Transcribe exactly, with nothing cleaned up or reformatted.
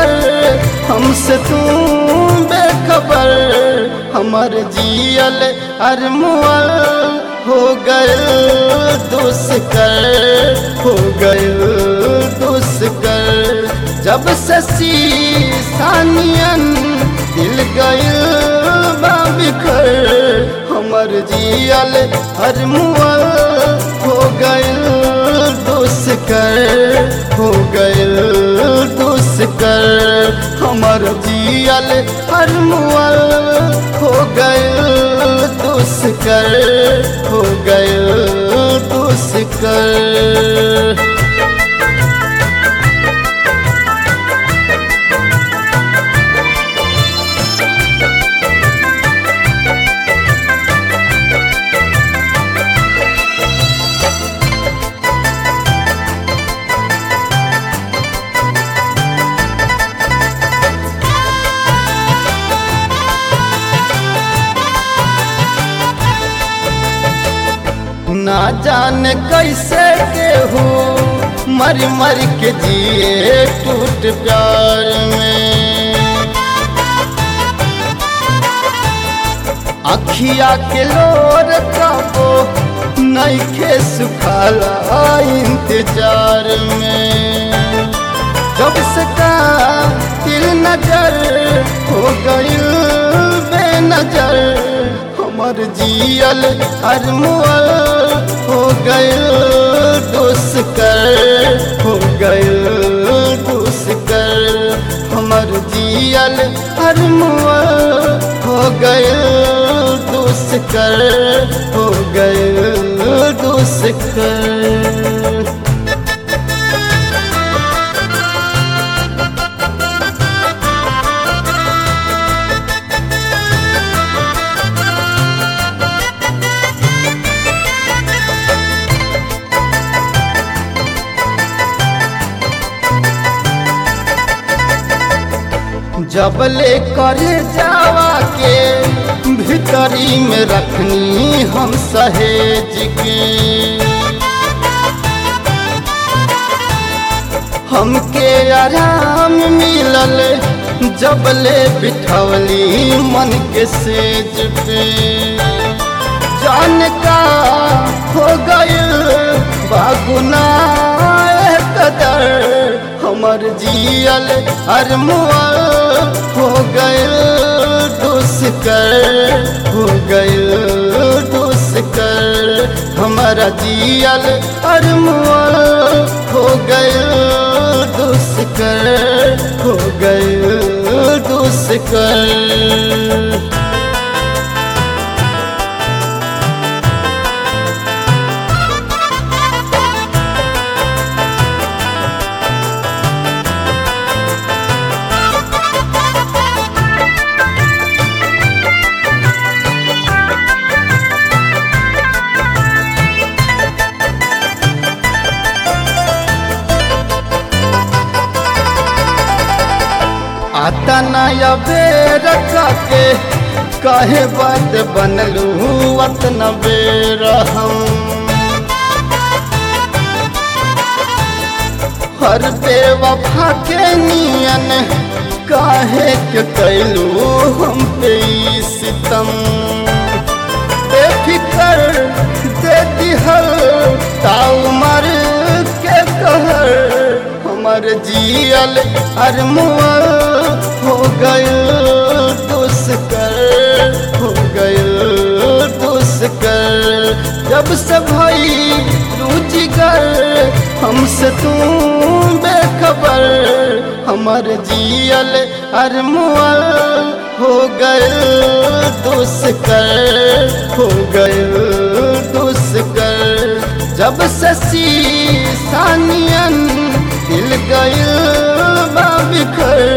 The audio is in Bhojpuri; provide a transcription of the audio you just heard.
कर हमसे तू बेखबर। हमर जियल अरमुअल हो गए दुष्कर, हो गए दुष्कर। जब से सानियन दिल गइल बा बिखर। हमर जियल अरमुअल हो गइल दुष्कर, हो गइल दुष्कर। हमर जियल अरमुअल हो गइल दुष्कर, हो गइल दुष्कर। ना जाने कैसे केहू मर मर के जिए टूट प्यार में। अखिया के लोर कबो नइखे सुखाला इंतजार में। जब से का दिल नजर हो गइल बेनजर। हमर जियल अरमुअल हो गइल दुष्कर, हो गइल दुष्कर। हमर जियल अरमुअल हो गइल दुष्कर, हो गइल दुष्कर। जबले करे जावा के भीतरी में रखनी हम सहेज के। हमके आराम मिलल जबले बिठवली मन के सेज पे। जान का हो गइल बागुनाह कदर। हमर जियल अरमुअल हो गइल दुष्कर, हो गइल दुष्कर। हमारा जियल अरमुअल हो गइल दुष्कर, हो गइल दुष्कर। आता नया बेर के काहे बात बनलू अतना बेर। हम हर बेवफा के नियन काहे के कैलू हम पे सितम। बेफिकर दे दिहल ताऊ मर के कहर। हमर जियल अरमुअल हो गइल दुष्कर, हो गइल दुष्कर। जब से भई रुचिकर हमसे तू बेखबर। हमर जियल अरमुअल हो गइल दुष्कर, हो गइल दुष्कर। जब से सानियन दिल गइल बा बिखर।